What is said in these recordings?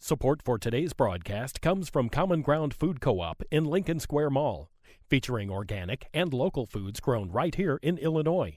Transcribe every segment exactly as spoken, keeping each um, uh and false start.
Support for today's broadcast comes from Common Ground Food Co-op in Lincoln Square Mall, featuring organic and local foods grown right here in Illinois.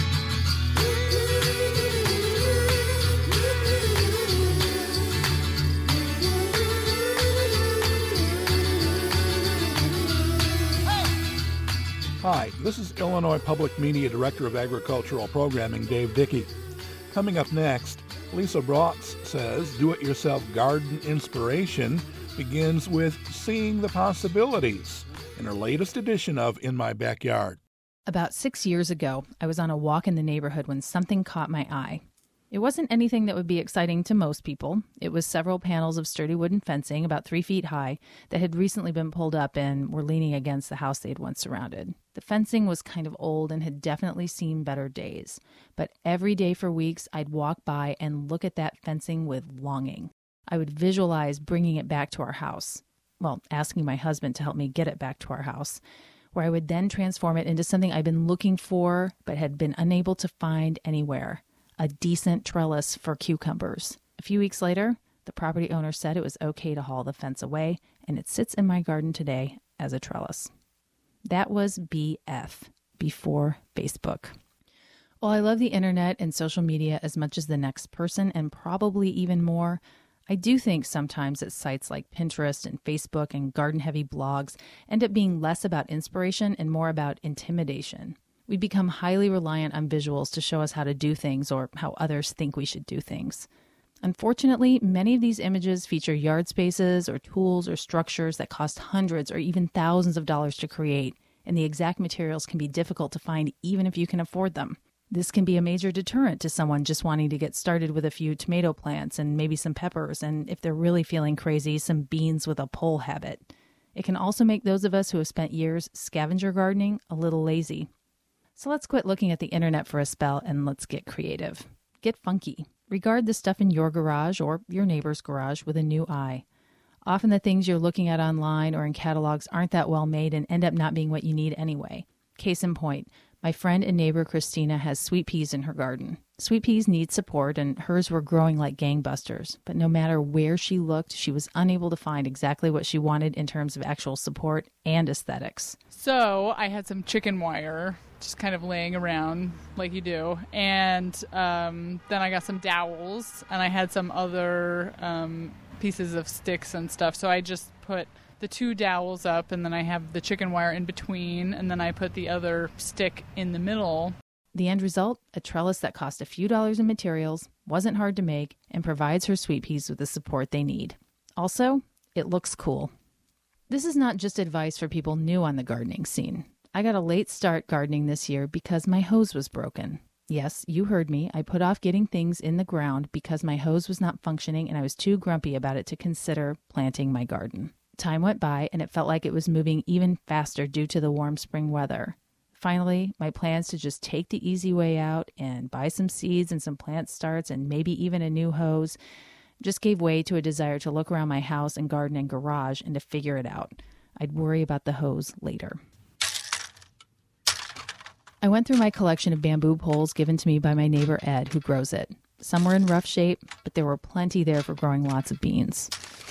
Hi, this is Illinois Public Media Director of Agricultural Programming, Dave Dickey. Coming up next, Lisa Brotz says do-it-yourself garden inspiration begins with seeing the possibilities in her latest edition of In My Backyard. About six years ago, I was on a walk in the neighborhood when something caught my eye. It wasn't anything that would be exciting to most people. It was several panels of sturdy wooden fencing about three feet high that had recently been pulled up and were leaning against the house they had once surrounded. The fencing was kind of old and had definitely seen better days. But every day for weeks, I'd walk by and look at that fencing with longing. I would visualize bringing it back to our house. Well, asking my husband to help me get it back to our house, where I would then transform it into something I'd been looking for but had been unable to find anywhere. A decent trellis for cucumbers. A few weeks later, the property owner said it was okay to haul the fence away, and it sits in my garden today as a trellis. That was B F, before Facebook. While I love the internet and social media as much as the next person, and probably even more, I do think sometimes that sites like Pinterest and Facebook and garden-heavy blogs end up being less about inspiration and more about intimidation. We become highly reliant on visuals to show us how to do things or how others think we should do things. Unfortunately, many of these images feature yard spaces or tools or structures that cost hundreds or even thousands of dollars to create, and the exact materials can be difficult to find even if you can afford them. This can be a major deterrent to someone just wanting to get started with a few tomato plants and maybe some peppers, and if they're really feeling crazy, some beans with a pole habit. It can also make those of us who have spent years scavenger gardening a little lazy. So let's quit looking at the internet for a spell and let's get creative. Get funky. Regard the stuff in your garage or your neighbor's garage with a new eye. Often the things you're looking at online or in catalogs aren't that well made and end up not being what you need anyway. Case in point, my friend and neighbor Christina has sweet peas in her garden. Sweet peas need support and hers were growing like gangbusters, but no matter where she looked, she was unable to find exactly what she wanted in terms of actual support and aesthetics. So I had some chicken wire just kind of laying around like you do, and um, then I got some dowels, and I had some other um, pieces of sticks and stuff, so I just put the two dowels up, and then I have the chicken wire in between, and then I put the other stick in the middle. The end result, a trellis that cost a few dollars in materials, wasn't hard to make, and provides her sweet peas with the support they need. Also, it looks cool. This is not just advice for people new on the gardening scene. I got a late start gardening this year because my hose was broken. Yes, you heard me. I put off getting things in the ground because my hose was not functioning and I was too grumpy about it to consider planting my garden. Time went by and it felt like it was moving even faster due to the warm spring weather. Finally, my plans to just take the easy way out and buy some seeds and some plant starts and maybe even a new hose just gave way to a desire to look around my house and garden and garage and to figure it out. I'd worry about the hose later. I went through my collection of bamboo poles given to me by my neighbor Ed, who grows it. Some were in rough shape, but there were plenty there for growing lots of beans.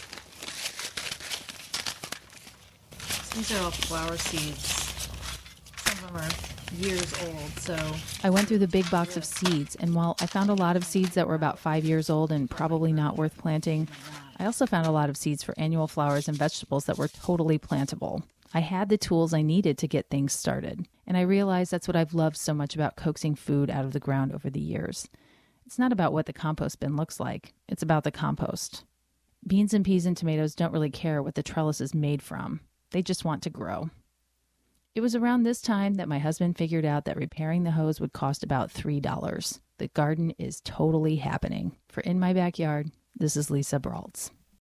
These are all flower seeds. Some of them are years old, so... I went through the big box of seeds, and while I found a lot of seeds that were about five years old and probably not worth planting, I also found a lot of seeds for annual flowers and vegetables that were totally plantable. I had the tools I needed to get things started, and I realized that's what I've loved so much about coaxing food out of the ground over the years. It's not about what the compost bin looks like, it's about the compost. Beans and peas and tomatoes don't really care what the trellis is made from. They just want to grow. It was around this time that my husband figured out that repairing the hose would cost about three dollars. The garden is totally happening. For In My Backyard, this is Lisa Brotz.